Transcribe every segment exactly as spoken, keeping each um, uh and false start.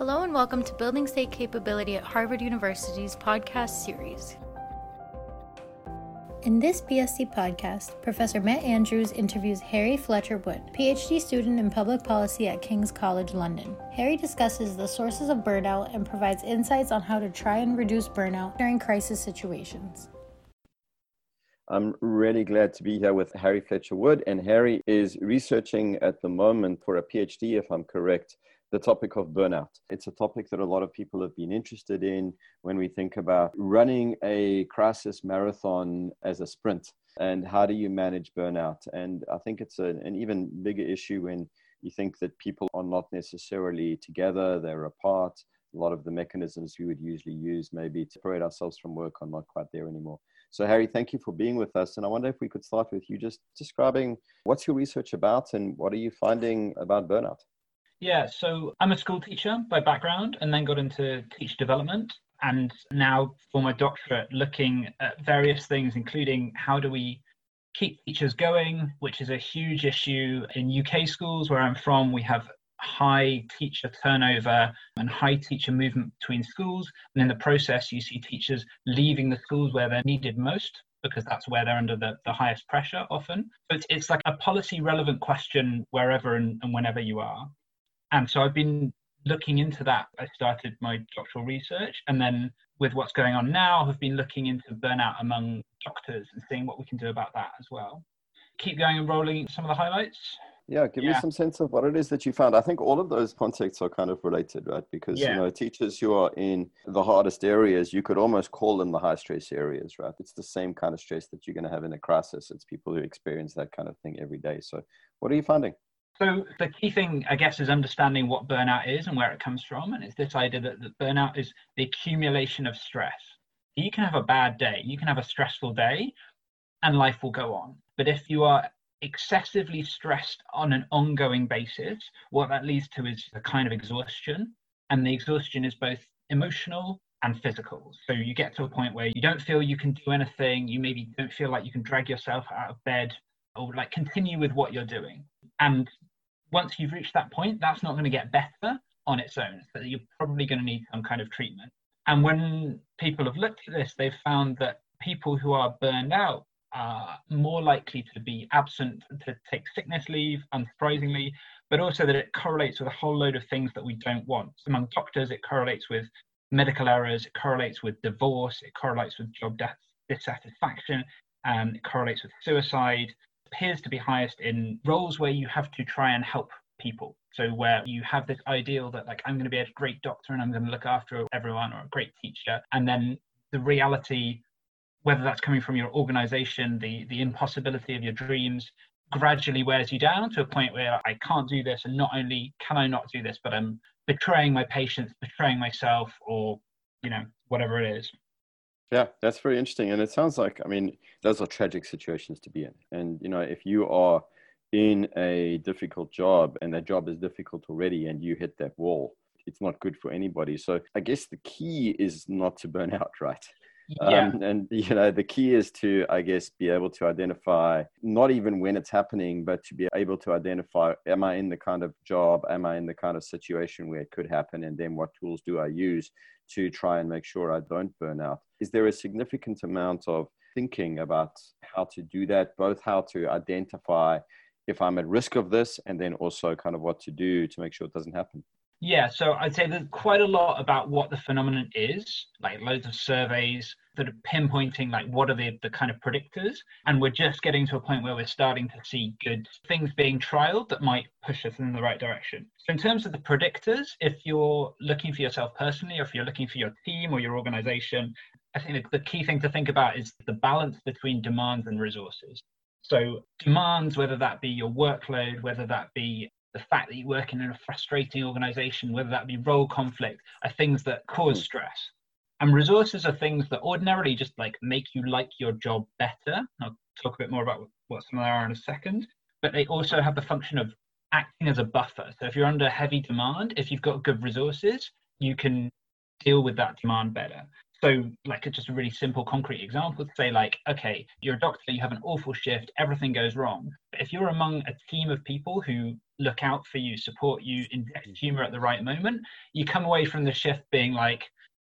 Hello and welcome to Building State Capability at Harvard University's podcast series. In this B S C podcast, Professor Matt Andrews interviews Harry Fletcher Wood, PhD student in public policy at King's College London. Harry discusses the sources of burnout and provides insights on how to try and reduce burnout during crisis situations. I'm really glad to be here with Harry Fletcher Wood, and Harry is researching at the moment for a PhD, if I'm correct, the topic of burnout. It's a topic that a lot of people have been interested in when we think about running a crisis marathon as a sprint, and how do you manage burnout? And I think it's a, an even bigger issue when you think that people are not necessarily together, they're apart. A lot of the mechanisms we would usually use maybe to separate ourselves from work are not quite there anymore. So Harry, thank you for being with us. And I wonder if we could start with you just describing what's your research about and what are you finding about burnout? Yeah, so I'm a school teacher by background and then got into teacher development. And now for my doctorate, looking at various things, including how do we keep teachers going, which is a huge issue in U K schools where I'm from. We have high teacher turnover and high teacher movement between schools. And in the process, you see teachers leaving the schools where they're needed most, because that's where they're under the, the highest pressure often. So it's, it's like a policy relevant question wherever and, and whenever you are. And so I've been looking into that. I started my doctoral research, and then with what's going on now, I've been looking into burnout among doctors and seeing what we can do about that as well. Keep going and rolling some of the highlights. Yeah, give yeah. me some sense of what it is that you found. I think all of those contexts are kind of related, right? Because, yeah. you know, teachers who are in the hardest areas, you could almost call them the high stress areas, right? It's the same kind of stress that you're going to have in a crisis. It's people who experience that kind of thing every day. So what are you finding? So the key thing, I guess, is understanding what burnout is and where it comes from. And it's this idea that, that burnout is the accumulation of stress. You can have a bad day, you can have a stressful day, and life will go on. But if you are excessively stressed on an ongoing basis, what that leads to is a kind of exhaustion. And the exhaustion is both emotional and physical. So you get to a point where you don't feel you can do anything, you maybe don't feel like you can drag yourself out of bed or like continue with what you're doing. And once you've reached that point, that's not going to get better on its own. So you're probably going to need some kind of treatment. And when people have looked at this, they've found that people who are burned out are more likely to be absent, to take sickness leave, unsurprisingly, but also that it correlates with a whole load of things that we don't want. Among doctors, it correlates with medical errors, it correlates with divorce, it correlates with job dissatisfaction, and it correlates with suicide. Appears to be highest in roles where you have to try and help people. So where you have this ideal that like, I'm going to be a great doctor and I'm going to look after everyone, or a great teacher. And then the reality, whether that's coming from your organization, the, the impossibility of your dreams, gradually wears you down to a point where I can't do this. And not only can I not do this, but I'm betraying my patients, betraying myself, or, you know, whatever it is. Yeah, that's very interesting. And it sounds like, I mean, those are tragic situations to be in. And, you know, if you are in a difficult job and that job is difficult already and you hit that wall, it's not good for anybody. So I guess the key is not to burn out, right? Yeah. Um, and, you know, the key is to, I guess, be able to identify, not even when it's happening, but to be able to identify, am I in the kind of job, am I in the kind of situation where it could happen? And then what tools do I use to try and make sure I don't burn out? Is there a significant amount of thinking about how to do that, both how to identify if I'm at risk of this, and then also kind of what to do to make sure it doesn't happen? Yeah, so I'd say there's quite a lot about what the phenomenon is, like loads of surveys that are pinpointing like what are the, the kind of predictors. And we're just getting to a point where we're starting to see good things being trialed that might push us in the right direction. So in terms of the predictors, if you're looking for yourself personally, or if you're looking for your team or your organization, I think the key thing to think about is the balance between demands and resources. So demands, whether that be your workload, whether that be the fact that you work in a frustrating organization, whether that be role conflict, are things that cause stress. And resources are things that ordinarily just like make you like your job better. I'll talk a bit more about what some of them are in a second. But they also have the function of acting as a buffer. So if you're under heavy demand, if you've got good resources, you can deal with that demand better. So like just a really simple, concrete example to say like, okay, you're a doctor, you have an awful shift, everything goes wrong. But if you're among a team of people who look out for you, support you, inject humor at the right moment, you come away from the shift being like,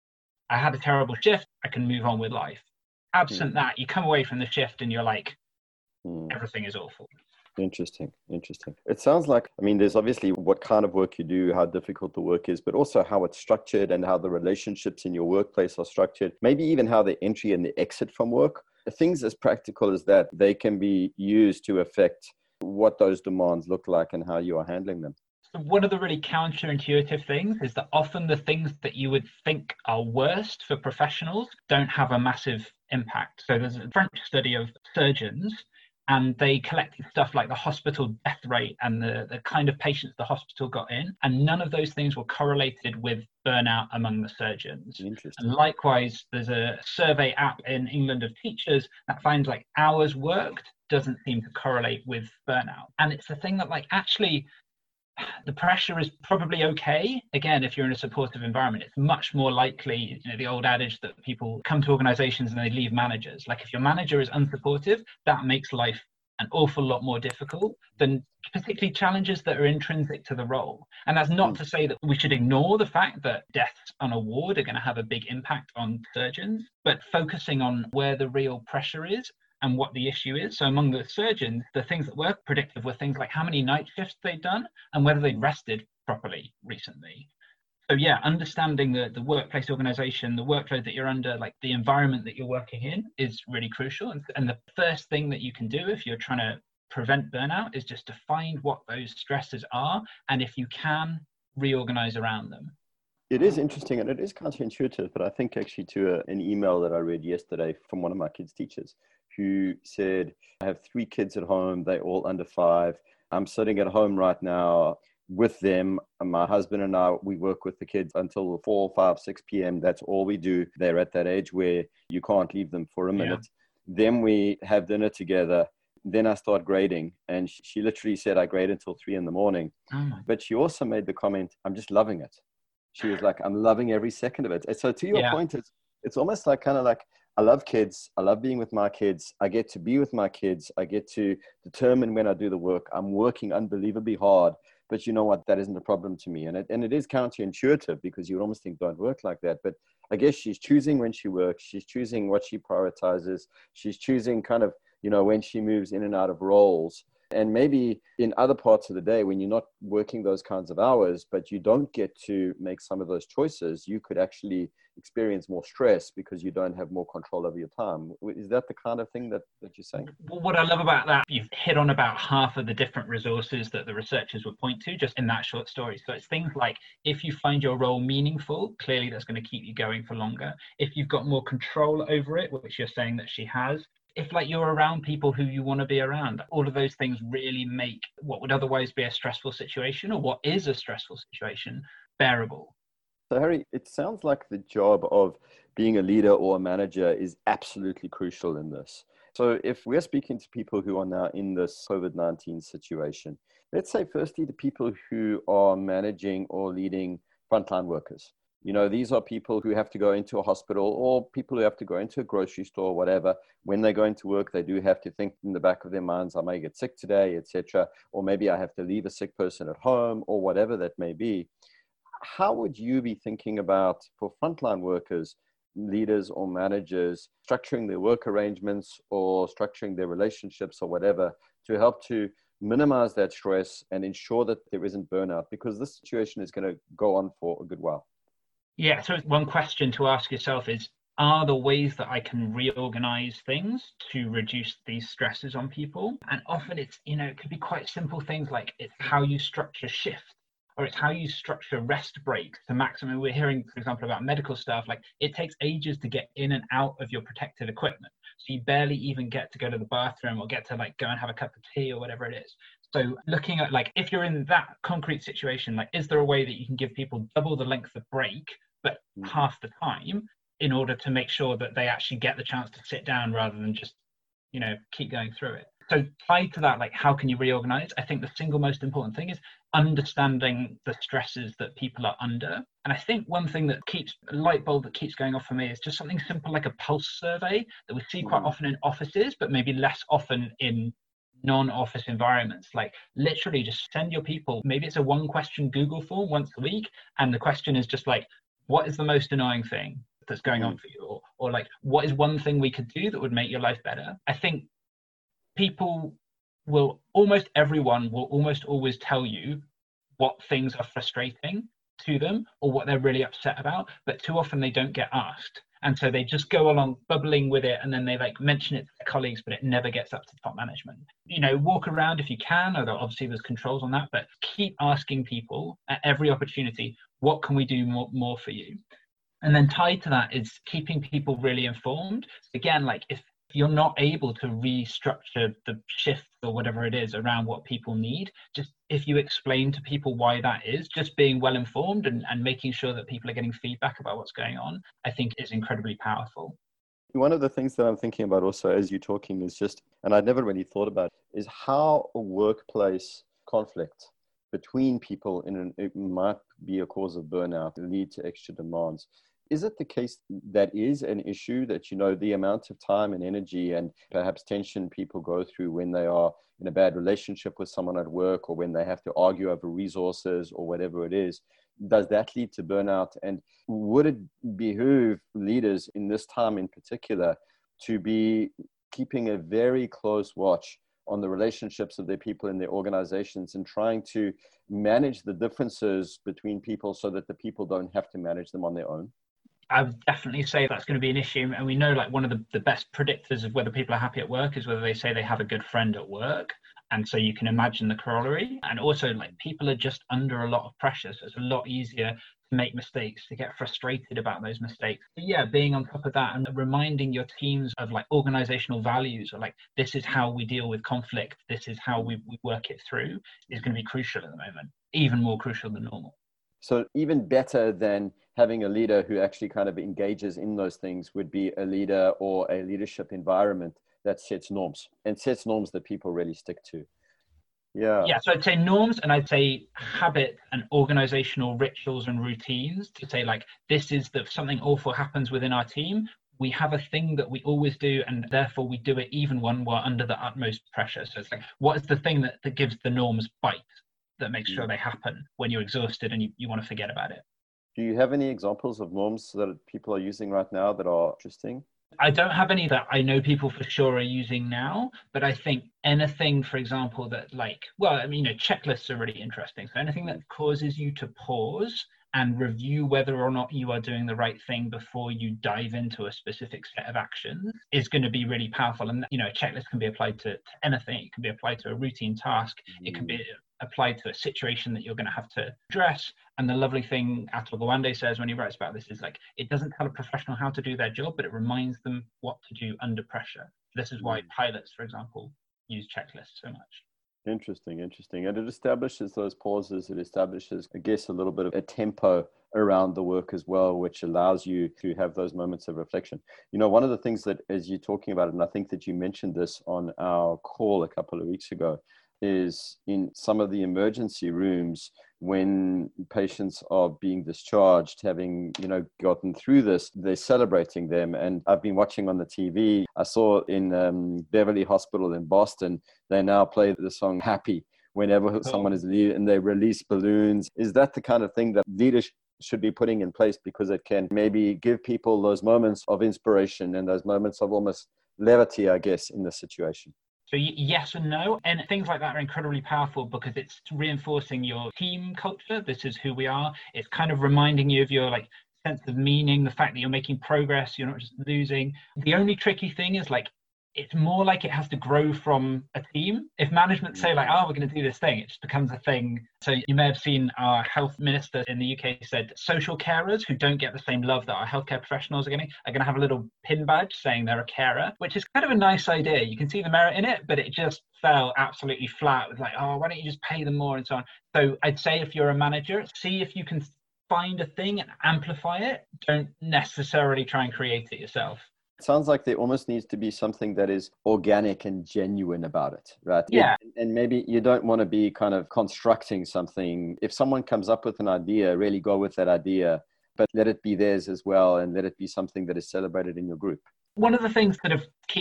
I had a terrible shift, I can move on with life. Absent mm. that, you come away from the shift and you're like, mm. everything is awful. Interesting, interesting. It sounds like, I mean, there's obviously what kind of work you do, how difficult the work is, but also how it's structured and how the relationships in your workplace are structured, maybe even how the entry and the exit from work. Things as practical as that, they can be used to affect what those demands look like and how you are handling them. One of the really counterintuitive things is that often the things that you would think are worst for professionals don't have a massive impact. So there's a French study of surgeons, and they collected stuff like the hospital death rate and the, the kind of patients the hospital got in. And none of those things were correlated with burnout among the surgeons. And likewise, there's a survey app in England of teachers that finds like hours worked doesn't seem to correlate with burnout. And it's the thing that like actually the pressure is probably okay. Again, if you're in a supportive environment, it's much more likely, you know, the old adage that people come to organizations and they leave managers. Like if your manager is unsupportive, that makes life an awful lot more difficult than particularly challenges that are intrinsic to the role. And that's not to say that we should ignore the fact that deaths on a ward are going to have a big impact on surgeons, but focusing on where the real pressure is and what the issue is. So among the surgeons, the things that were predictive were things like how many night shifts they'd done and whether they'd rested properly recently. So yeah, understanding the, the workplace organization, the workload that you're under, like the environment that you're working in is really crucial. And, and the first thing that you can do if you're trying to prevent burnout is just to find what those stresses are. And if you can, reorganize around them. It is interesting and it is counterintuitive, but I think actually to a, an email that I read yesterday from one of my kids' teachers who said, I have three kids at home, they're all under five. I'm sitting at home right now with them. My husband and I, we work with the kids until four, five, six p.m. That's all we do. They're at that age where you can't leave them for a minute. Yeah. Then we have dinner together. Then I start grading. And she literally said, I grade until three in the morning. Oh. But she also made the comment, I'm just loving it. She was like, I'm loving every second of it. And so to your yeah. point, it's, it's almost like kind of like, I love kids. I love being with my kids. I get to be with my kids. I get to determine when I do the work. I'm working unbelievably hard, but you know what? That isn't a problem to me. And it, and it is counterintuitive because you would almost think don't work like that. But I guess she's choosing when she works. She's choosing what she prioritizes. She's choosing kind of, you know, when she moves in and out of roles. And maybe in other parts of the day when you're not working those kinds of hours, but you don't get to make some of those choices, you could actually experience more stress because you don't have more control over your time. Is that the kind of thing that, that you're saying? What I love about that, you've hit on about half of the different resources that the researchers would point to just in that short story. So it's things like, if you find your role meaningful, clearly that's going to keep you going for longer. If you've got more control over it, which you're saying that she has, if like you're around people who you want to be around, all of those things really make what would otherwise be a stressful situation or what is a stressful situation bearable. So Harry, it sounds like the job of being a leader or a manager is absolutely crucial in this. So if we're speaking to people who are now in this COVID nineteen situation, let's say firstly the people who are managing or leading frontline workers. You know, these are people who have to go into a hospital or people who have to go into a grocery store or whatever. When they go into work, they do have to think in the back of their minds, I may get sick today, et cetera. Or maybe I have to leave a sick person at home or whatever that may be. How would you be thinking about, for frontline workers, leaders or managers, structuring their work arrangements or structuring their relationships or whatever to help to minimize that stress and ensure that there isn't burnout? Because this situation is going to go on for a good while. Yeah, so one question to ask yourself is, are the ways that I can reorganize things to reduce these stresses on people? And often it's, you know, it could be quite simple things like it's how you structure shifts or it's how you structure rest breaks to maximum. We're hearing, for example, about medical staff, like it takes ages to get in and out of your protective equipment. So you barely even get to go to the bathroom or get to like go and have a cup of tea or whatever it is. So looking at like, if you're in that concrete situation, like, is there a way that you can give people double the length of break, but half the time in order to make sure that they actually get the chance to sit down rather than just, you know, keep going through it? So tied to that, like, how can you reorganize? I think the single most important thing is understanding the stresses that people are under. And I think one thing that keeps a light bulb that keeps going off for me is just something simple like a pulse survey that we see quite often in offices, but maybe less often in non-office environments. Like literally just send your people, maybe it's a one question Google form once a week. And the question is just like, what is the most annoying thing that's going on for you? Or, or like, what is one thing we could do that would make your life better? I think people will, almost everyone will almost always tell you what things are frustrating to them or what they're really upset about, but too often they don't get asked. And so they just go along bubbling with it, and then they like mention it to their colleagues, but it never gets up to top management. You know, walk around if you can, although obviously there's controls on that, but keep asking people at every opportunity, what can we do more, more for you? And then tied to that is keeping people really informed. Again, like if you're not able to restructure the shift or whatever it is around what people need, just if you explain to people why that is, just being well informed and, and making sure that people are getting feedback about what's going on, I think is incredibly powerful. One of the things that I'm thinking about also as you're talking is just, and I'd never really thought about, is how a workplace conflict between people in an, it might be a cause of burnout, lead to extra demands. Is it the case that is an issue that, you know, the amount of time and energy and perhaps tension people go through when they are in a bad relationship with someone at work, or when they have to argue over resources or whatever it is, does that lead to burnout? And would it behoove leaders in this time in particular to be keeping a very close watch on the relationships of their people in their organizations and trying to manage the differences between people so that the people don't have to manage them on their own? I would definitely say that's going to be an issue. And we know like one of the, the best predictors of whether people are happy at work is whether they say they have a good friend at work. And so you can imagine the corollary. And also like people are just under a lot of pressure. So it's a lot easier to make mistakes, to get frustrated about those mistakes. But yeah, being on top of that and reminding your teams of like organizational values, or like, this is how we deal with conflict, this is how we, we work it through, is going to be crucial at the moment, even more crucial than normal. So even better than having a leader who actually kind of engages in those things would be a leader or a leadership environment that sets norms and sets norms that people really stick to. Yeah. Yeah. So I'd say norms, and I'd say habit and organizational rituals and routines to say like, this is the something awful happens within our team. We have a thing that we always do, and therefore we do it even when we're under the utmost pressure. So it's like, what is the thing that, that gives the norms bite, that makes sure they happen when you're exhausted and you, you want to forget about it? Do you have any examples of norms that people are using right now that are interesting? I don't have any that I know people for sure are using now, but I think anything, for example, that like, well, I mean, you know, checklists are really interesting. So anything that causes you to pause and review whether or not you are doing the right thing before you dive into a specific set of actions is going to be really powerful. And, you know, a checklist can be applied to, to anything. It can be applied to a routine task. It can be applied to a situation that you're going to have to address. And the lovely thing Atul Gawande says when he writes about this is like, it doesn't tell a professional how to do their job, but it reminds them what to do under pressure. This is why pilots, for example, use checklists so much. Interesting, interesting. And it establishes those pauses. It establishes, I guess, a little bit of a tempo around the work as well, which allows you to have those moments of reflection. You know, one of the things that, as you're talking about it, and I think that you mentioned this on our call a couple of weeks ago, is in some of the emergency rooms when patients are being discharged, having, you know, gotten through this, they're celebrating them. And I've been watching on the T V, I saw in um, Beverly Hospital in Boston, they now play the song Happy whenever oh. someone is leaving, and they release balloons. Is that the kind of thing that leaders should be putting in place, because it can maybe give people those moments of inspiration and those moments of almost levity, I guess, in this situation? So yes and no, and things like that are incredibly powerful because it's reinforcing your team culture. This is who we are. It's kind of reminding you of your like sense of meaning, the fact that you're making progress, you're not just losing. The only tricky thing is like, it's more like it has to grow from a team. If management say like, oh, we're going to do this thing, it just becomes a thing. So you may have seen our health minister in the U K said social carers who don't get the same love that our healthcare professionals are getting are going to have a little pin badge saying they're a carer, which is kind of a nice idea. You can see the merit in it, but it just fell absolutely flat with like, oh, why don't you just pay them more and so on. So I'd say if you're a manager, see if you can find a thing and amplify it. Don't necessarily try and create it yourself. It sounds like there almost needs to be something that is organic and genuine about it, right? Yeah. It, and maybe you don't want to be kind of constructing something. If someone comes up with an idea, really go with that idea, but let it be theirs as well, and let it be something that is celebrated in your group. One of the things that have, keeps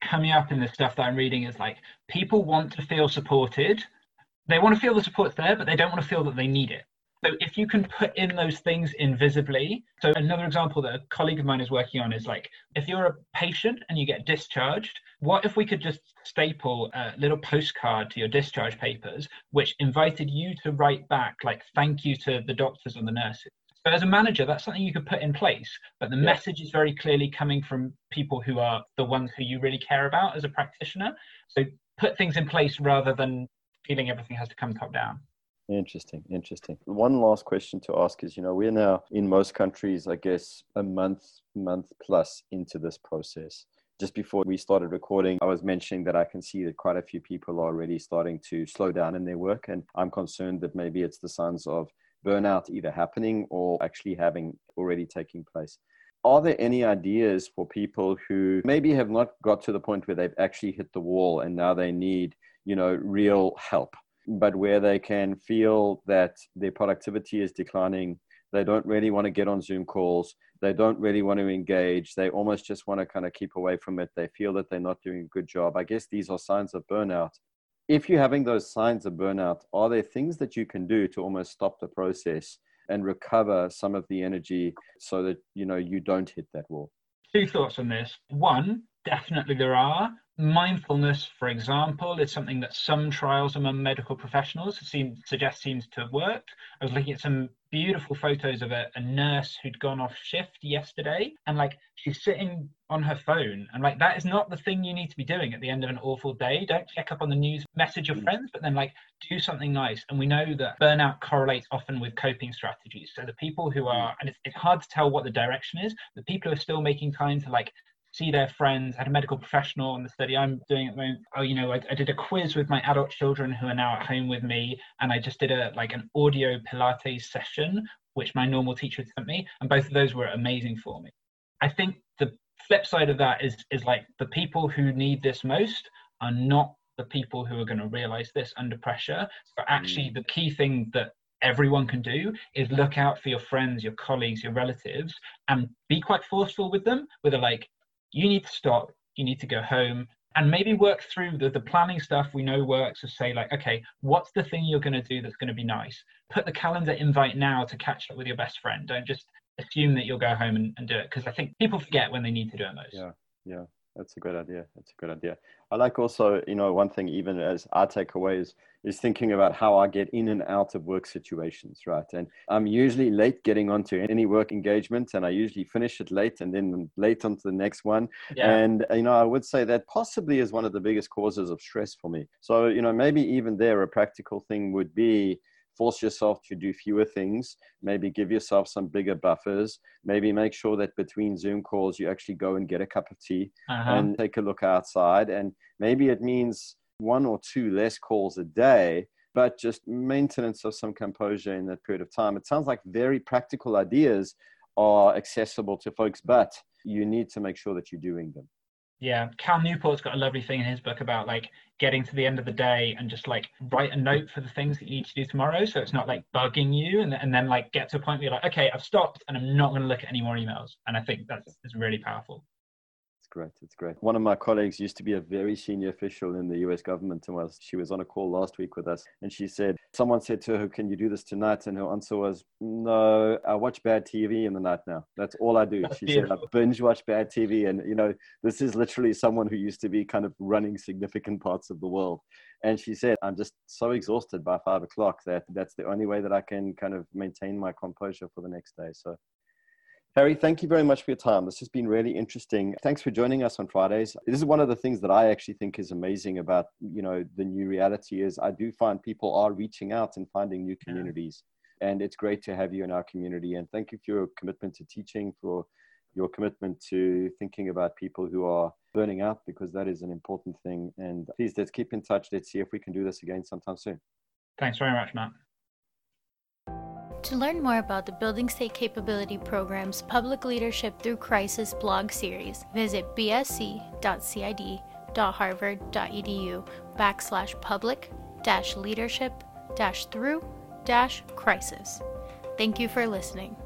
coming up in the stuff that I'm reading is like, people want to feel supported. They want to feel the support's there, but they don't want to feel that they need it. So if you can put in those things invisibly, so another example that a colleague of mine is working on is like, if you're a patient and you get discharged, what if we could just staple a little postcard to your discharge papers, which invited you to write back, like, thank you to the doctors and the nurses. So as a manager, that's something you could put in place, but the yeah. message is very clearly coming from people who are the ones who you really care about as a practitioner. So put things in place rather than feeling everything has to come top down. Interesting, interesting. One last question to ask is, you know, we're now in most countries, I guess, a month, month plus into this process. Just before we started recording, I was mentioning that I can see that quite a few people are already starting to slow down in their work. And I'm concerned that maybe it's the signs of burnout either happening or actually having already taken place. Are there any ideas for people who maybe have not got to the point where they've actually hit the wall and now they need, you know, real help, but where they can feel that their productivity is declining? They don't really want to get on Zoom calls. They don't really want to engage. They almost just want to kind of keep away from it. They feel that they're not doing a good job. I guess these are signs of burnout. If you're having those signs of burnout, are there things that you can do to almost stop the process and recover some of the energy so that, you know, you don't hit that wall? Two thoughts on this. One, definitely there are. Mindfulness, for example, is something that some trials among medical professionals seem suggest seems to have worked. I was looking at some beautiful photos of a, a nurse who'd gone off shift yesterday, and like she's sitting on her phone, and like that is not the thing you need to be doing at the end of an awful day. Don't check up on the news, message your friends, but then like do something nice. And we know that burnout correlates often with coping strategies. So the people who are, and it's, it's hard to tell what the direction is, the people who are still making time to like see their friends. I had a medical professional in the study I'm doing at the moment. Oh, you know, I, I did a quiz with my adult children who are now at home with me, and I just did a like an audio Pilates session, which my normal teacher had sent me, and both of those were amazing for me. I think the flip side of that is is like the people who need this most are not the people who are going to realize this under pressure. So actually, mm. the key thing that everyone can do is look out for your friends, your colleagues, your relatives, and be quite forceful with them, with a like, you need to stop, you need to go home, and maybe work through the, the planning stuff we know works to say like, okay, what's the thing you're going to do that's going to be nice? Put the calendar invite now to catch up with your best friend. Don't just assume that you'll go home and, and do it, because I think people forget when they need to do it most. Yeah, yeah, that's a good idea. That's a good idea. I like also, you know, one thing even as our takeaways is thinking about how I get in and out of work situations, right? And I'm usually late getting onto any work engagement, and I usually finish it late and then late onto the next one. Yeah. And, you know, I would say that possibly is one of the biggest causes of stress for me. So, you know, maybe even there, a practical thing would be force yourself to do fewer things, maybe give yourself some bigger buffers, maybe make sure that between Zoom calls, you actually go and get a cup of tea uh-huh. and take a look outside. And maybe it means one or two less calls a day, but just maintenance of some composure in that period of time. It sounds like very practical ideas are accessible to folks, but you need to make sure that you're doing them. Yeah, Cal Newport's got a lovely thing in his book about like getting to the end of the day and just like write a note for the things that you need to do tomorrow, so it's not like bugging you, and, and then like get to a point where you're like, okay, I've stopped and I'm not going to look at any more emails. And I think that's, that's really powerful. Great. It's great. One of my colleagues used to be a very senior official in the U S government, and was she was on a call last week with us, and she said, someone said to her, can you do this tonight? And her answer was, no, I watch bad T V in the night now. That's all I do. That's she beautiful. said, I binge watch bad T V. And, you know, this is literally someone who used to be kind of running significant parts of the world. And she said, I'm just so exhausted by five o'clock that that's the only way that I can kind of maintain my composure for the next day. So Harry, thank you very much for your time. This has been really interesting. Thanks for joining us on Fridays. This is one of the things that I actually think is amazing about, you know, the new reality is I do find people are reaching out and finding new communities. And it's great to have you in our community. And thank you for your commitment to teaching, for your commitment to thinking about people who are burning out, because that is an important thing. And please, let's keep in touch. Let's see if we can do this again sometime soon. Thanks very much, Matt. To learn more about the Building State Capability Program's Public Leadership Through Crisis blog series, visit bsc.cid.harvard.edu backslash public dash leadership dash through dash crisis. Thank you for listening.